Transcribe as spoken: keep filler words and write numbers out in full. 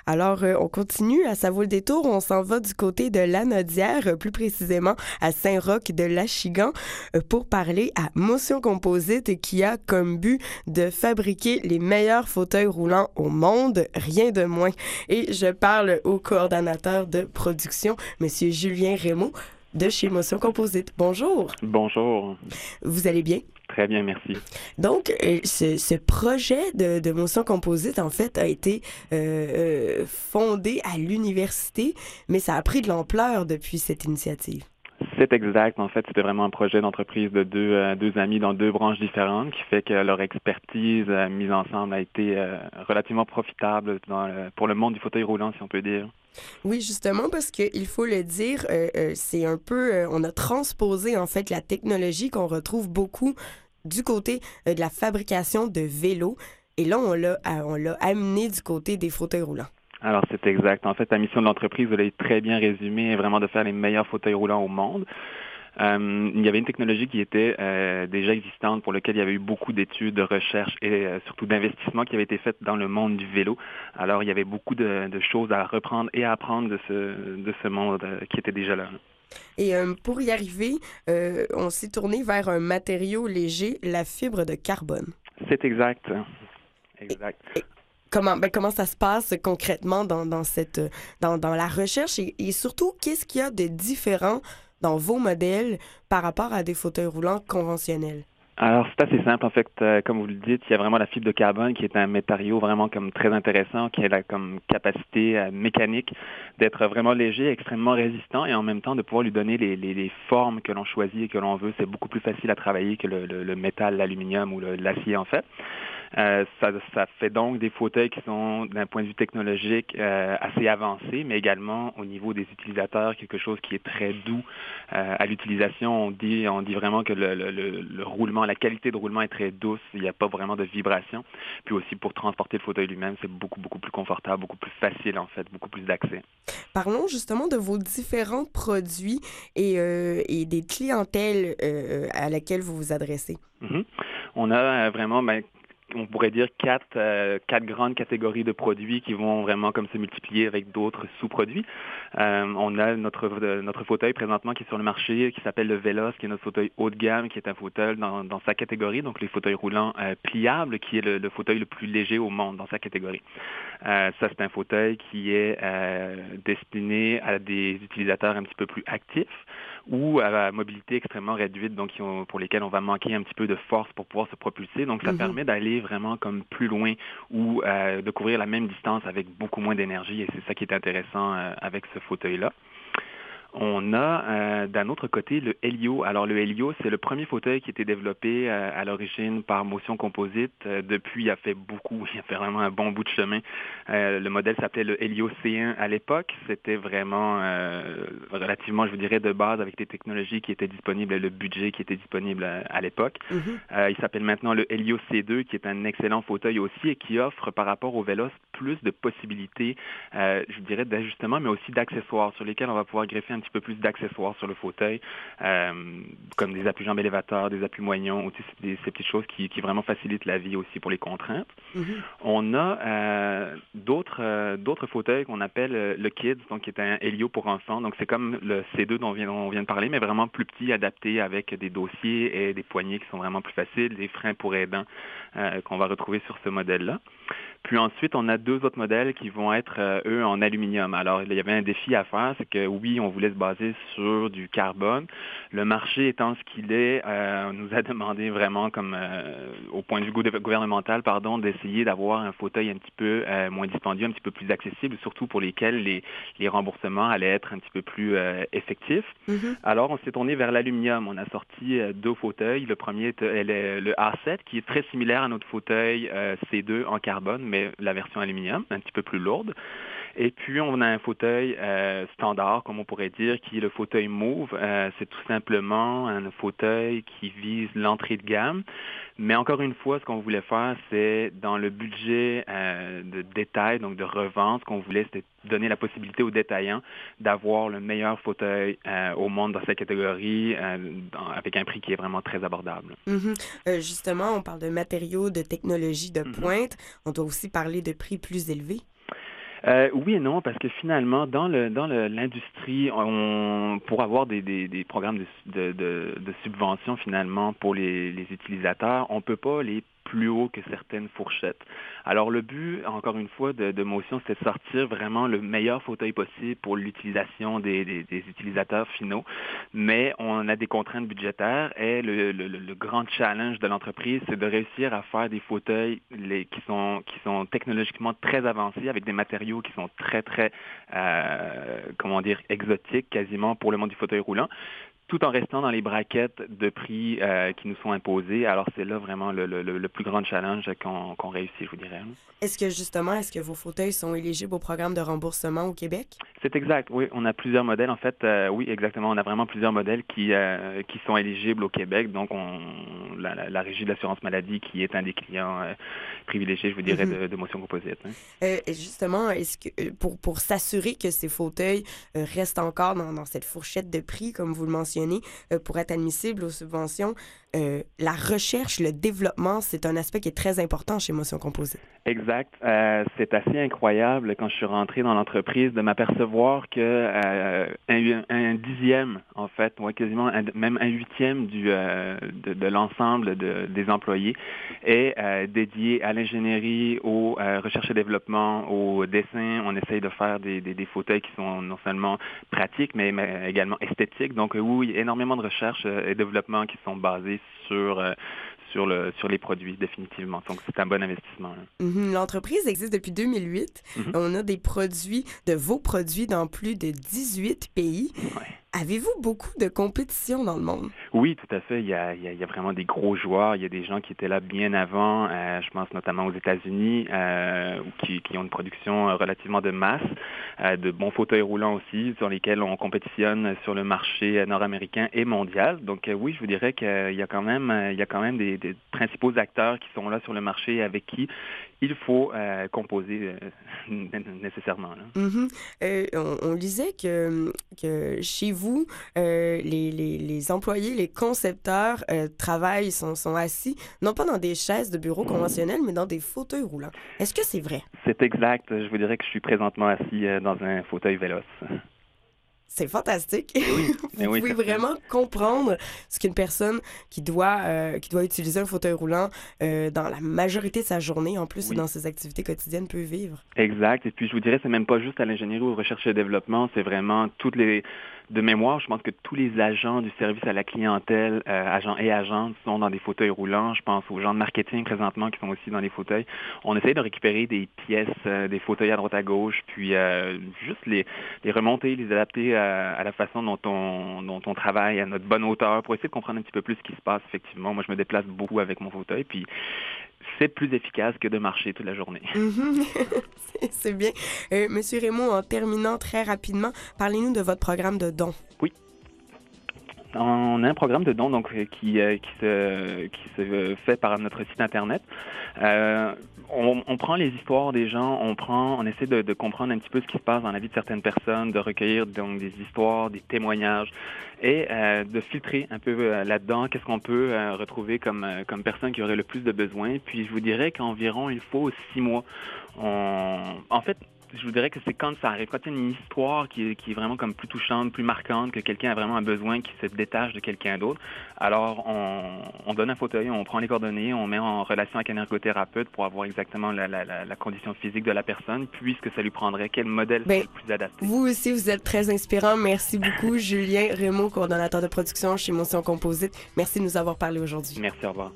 Alors, euh, on continue à Ça vaut le détour. On s'en va du côté de Lanaudière, euh, plus précisément à Saint-Roch de l'Achigan, euh, pour parler à Motion Composite qui a comme but de fabriquer les meilleurs fauteuils roulants au monde, rien de moins. Et je parle au coordonnateur de production, Monsieur Julien Rémaux, de chez Motion Composite. Bonjour. Bonjour. Vous allez bien? Très bien, merci. Donc, euh, ce, ce projet de, de Motion Composite, en fait, a été euh, euh, fondé à l'université, mais ça a pris de l'ampleur depuis cette initiative. C'est exact. En fait, c'était vraiment un projet d'entreprise de deux, euh, deux amis dans deux branches différentes qui fait que leur expertise euh, mise ensemble a été euh, relativement profitable dans le, pour le monde du fauteuil roulant, si on peut dire. Oui, justement, parce qu'il faut le dire, euh, euh, c'est un peu... Euh, on a transposé, en fait, la technologie qu'on retrouve beaucoup du côté euh, de la fabrication de vélos. Et là, on l'a, on l'a amené du côté des fauteuils roulants. Alors, c'est exact. En fait, la mission de l'entreprise, elle est très bien résumée, vraiment de faire les meilleurs fauteuils roulants au monde. Euh, il y avait une technologie qui était euh, déjà existante, pour laquelle il y avait eu beaucoup d'études, de recherches et euh, surtout d'investissements qui avaient été faits dans le monde du vélo. Alors, il y avait beaucoup de, de choses à reprendre et à apprendre de ce, de ce monde euh, qui était déjà là. Et euh, pour y arriver, euh, on s'est tourné vers un matériau léger, la fibre de carbone. C'est exact. Exact. Et, et comment, ben, comment ça se passe concrètement dans, dans, cette, dans, dans la recherche et, et surtout, qu'est-ce qu'il y a de différent dans vos modèles par rapport à des fauteuils roulants conventionnels? Alors, c'est assez simple. En fait, euh, comme vous le dites, il y a vraiment la fibre de carbone qui est un matériau vraiment comme très intéressant, qui a la comme capacité euh, mécanique d'être vraiment léger, extrêmement résistant et en même temps de pouvoir lui donner les, les, les formes que l'on choisit et que l'on veut. C'est beaucoup plus facile à travailler que le, le, le métal, l'aluminium ou le, l'acier, en fait. Euh, ça, ça fait donc des fauteuils qui sont, d'un point de vue technologique, euh, assez avancés, mais également au niveau des utilisateurs, quelque chose qui est très doux euh, à l'utilisation. On dit, on dit vraiment que le, le, le roulement, la qualité de roulement est très douce, il n'y a pas vraiment de vibration. Puis aussi, pour transporter le fauteuil lui-même, c'est beaucoup, beaucoup plus confortable, beaucoup plus facile, en fait, beaucoup plus d'accès. Parlons justement de vos différents produits et, euh, et des clientèles euh, à laquelle vous vous adressez. Mm-hmm. On a euh, vraiment... Ben, on pourrait dire quatre, euh, quatre grandes catégories de produits qui vont vraiment comme se multiplier avec d'autres sous-produits. Euh, on a notre notre fauteuil présentement qui est sur le marché, qui s'appelle le Veloz, qui est notre fauteuil haut de gamme, qui est un fauteuil dans, dans sa catégorie, donc les fauteuils roulants euh, pliables, qui est le, le fauteuil le plus léger au monde dans sa catégorie. Euh, ça, c'est un fauteuil qui est euh, destiné à des utilisateurs un petit peu plus actifs ou à la mobilité extrêmement réduite, donc qui ont, pour lesquels on va manquer un petit peu de force pour pouvoir se propulser. Donc, ça mm-hmm. permet d'aller vraiment comme plus loin ou euh, de couvrir la même distance avec beaucoup moins d'énergie. Et c'est ça qui est intéressant euh, avec ce fauteuil-là. On a euh, d'un autre côté le Helio. Alors le Helio, c'est le premier fauteuil qui a été développé euh, à l'origine par Motion Composite. Euh, depuis, il a fait beaucoup, il a fait vraiment un bon bout de chemin. Euh, le modèle s'appelait le Helio C un à l'époque. C'était vraiment euh, relativement, je vous dirais, de base avec les technologies qui étaient disponibles et le budget qui était disponible à, à l'époque. Mm-hmm. Euh, il s'appelle maintenant le Helio C deux, qui est un excellent fauteuil aussi et qui offre par rapport au Veloz plus de possibilités, euh, je dirais, d'ajustement, mais aussi d'accessoires sur lesquels on va pouvoir greffer un petit peu plus d'accessoires sur le fauteuil, euh, comme des appuis-jambes élévateurs, des appuis moignons, aussi des, ces petites choses qui, qui vraiment facilitent la vie aussi pour les contraintes. Mm-hmm. On a euh, d'autres, euh, d'autres fauteuils qu'on appelle euh, le Kids, donc qui est un Helio pour enfants. Donc c'est comme le C deux dont on vient, on vient de parler, mais vraiment plus petit, adapté avec des dossiers et des poignées qui sont vraiment plus faciles, des freins pour aidants euh, qu'on va retrouver sur ce modèle-là. Puis ensuite, on a deux autres modèles qui vont être, euh, eux, en aluminium. Alors, il y avait un défi à faire, c'est que oui, on voulait se baser sur du carbone. Le marché étant ce qu'il est, euh, on nous a demandé vraiment, comme euh, au point de vue gouvernemental, pardon, d'essayer d'avoir un fauteuil un petit peu euh, moins dispendieux, un petit peu plus accessible, surtout pour lesquels les, les remboursements allaient être un petit peu plus euh, effectifs. Mm-hmm. Alors, on s'est tourné vers l'aluminium. On a sorti euh, deux fauteuils. Le premier est euh, le A sept, qui est très similaire à notre fauteuil euh, C deux en carbone, mais la version aluminium, un petit peu plus lourde. Et puis, on a un fauteuil euh, standard, comme on pourrait dire, qui est le fauteuil Move. Euh, c'est tout simplement un fauteuil qui vise l'entrée de gamme. Mais encore une fois, ce qu'on voulait faire, c'est dans le budget euh, de détail, donc de revente, ce qu'on voulait, c'était donner la possibilité aux détaillants d'avoir le meilleur fauteuil euh, au monde dans sa catégorie, euh, dans, avec un prix qui est vraiment très abordable. Mm-hmm. Euh, justement, on parle de matériaux, de technologie de pointe. Mm-hmm. On doit aussi parler de prix plus élevés. Euh, oui et non, parce que finalement, dans le dans le, l'industrie, on, pour avoir des, des, des programmes de, de, de, de subvention finalement pour les, les utilisateurs, on peut pas les plus haut que certaines fourchettes. Alors le but, encore une fois, de, de Motion, c'est de sortir vraiment le meilleur fauteuil possible pour l'utilisation des, des, des utilisateurs finaux, mais on a des contraintes budgétaires et le, le, le grand challenge de l'entreprise, c'est de réussir à faire des fauteuils les, qui sont qui sont technologiquement très avancés, avec des matériaux qui sont très, très, euh, comment dire, exotiques quasiment pour le monde du fauteuil roulant, tout en restant dans les braquettes de prix euh, qui nous sont imposées. Alors, c'est là vraiment le, le, le plus grand challenge qu'on, qu'on réussit, je vous dirais. Est-ce que, justement, est-ce que vos fauteuils sont éligibles au programme de remboursement au Québec? C'est exact, oui. On a plusieurs modèles. En fait, euh, oui, exactement. On a vraiment plusieurs modèles qui, euh, qui sont éligibles au Québec. Donc, on, la, la, la Régie de l'assurance maladie, qui est un des clients euh, privilégiés, je vous dirais, mm-hmm. de, de Motion Composite. Hein. Euh, justement, est-ce que pour, pour s'assurer que ces fauteuils euh, restent encore dans, dans cette fourchette de prix, comme vous le mentionnez, euh, pour être admissibles aux subventions, euh, la recherche, le développement, c'est un aspect qui est très important chez Motion Composite. Exact. Euh, c'est assez incroyable quand je suis rentré dans l'entreprise de m'apercevoir que euh, un, un dixième, en fait, ouais, quasiment un, même un huitième du, euh, de, de l'ensemble de, des employés est euh, dédié à l'ingénierie, aux euh, recherche et développement, au dessin. On essaye de faire des, des, des fauteuils qui sont non seulement pratiques, mais, mais également esthétiques. Donc oui, énormément de recherche et développement qui sont basés sur euh, sur le sur les produits, définitivement. Donc, c'est un bon investissement. Mm-hmm. L'entreprise existe depuis deux mille huit. Mm-hmm. On a des produits, de vos produits dans plus de dix-huit pays. Ouais. Avez-vous beaucoup de compétition dans le monde? Oui, tout à fait. Il y a, il y a, il y a vraiment des gros joueurs. Il y a des gens qui étaient là bien avant. Euh, je pense notamment aux États-Unis, euh, qui, qui ont une production relativement de masse, euh, de bons fauteuils roulants aussi, sur lesquels on compétitionne sur le marché nord-américain et mondial. Donc euh, oui, je vous dirais qu'il y a quand même, il y a quand même des, des principaux acteurs qui sont là sur le marché avec qui il faut euh, composer euh, nécessairement. Là. Mm-hmm. Euh, on, on lisait que, que chez vous, euh, les, les, les employés, les concepteurs euh, travaillent, sont, sont assis, non pas dans des chaises de bureau conventionnelles, mais dans des fauteuils roulants. Est-ce que c'est vrai? C'est exact. Je vous dirais que je suis présentement assis euh, dans un fauteuil Véloce. C'est fantastique. Oui, Vous oui, pouvez vraiment comprendre ce qu'une personne qui doit, euh, qui doit utiliser un fauteuil roulant euh, dans la majorité de sa journée, en plus, oui. dans ses activités quotidiennes, peut vivre. Exact. Et puis, je vous dirais, c'est même pas juste à l'ingénierie ou recherche et développement, c'est vraiment toutes les... De mémoire, je pense que tous les agents du service à la clientèle, euh, agents et agentes, sont dans des fauteuils roulants. Je pense aux gens de marketing présentement qui sont aussi dans les fauteuils. On essaye de récupérer des pièces, euh, des fauteuils à droite à gauche, puis euh, juste les, les remonter, les adapter à, à la façon dont on, dont on travaille, à notre bonne hauteur, pour essayer de comprendre un petit peu plus ce qui se passe, effectivement. Moi, je me déplace beaucoup avec mon fauteuil, puis c'est plus efficace que de marcher toute la journée. Mm-hmm. c'est, c'est bien. Euh, Monsieur Raymond, en terminant très rapidement, parlez-nous de votre programme de dons. Oui. On a un programme de dons donc, qui, euh, qui, se, qui se fait par notre site Internet. Euh, on, on prend les histoires des gens, on prend, on essaie de, de comprendre un petit peu ce qui se passe dans la vie de certaines personnes, de recueillir donc des histoires, des témoignages et euh, de filtrer un peu euh, là-dedans qu'est-ce qu'on peut euh, retrouver comme, euh, comme personne qui aurait le plus de besoins. Puis je vous dirais qu'environ il faut six mois. On, en fait, je vous dirais que c'est quand ça arrive, quand il y a une histoire qui est, qui est vraiment comme plus touchante, plus marquante, que quelqu'un a vraiment un besoin qui se détache de quelqu'un d'autre. Alors, on, on donne un fauteuil, on prend les coordonnées, on met en relation avec un ergothérapeute pour avoir exactement la, la, la, la condition physique de la personne, puis ce que ça lui prendrait, quel modèle ben, serait le plus adapté. Vous aussi, vous êtes très inspirant. Merci beaucoup, Julien Raymond, coordonnateur de production chez Motion Composite. Merci de nous avoir parlé aujourd'hui. Merci, au revoir.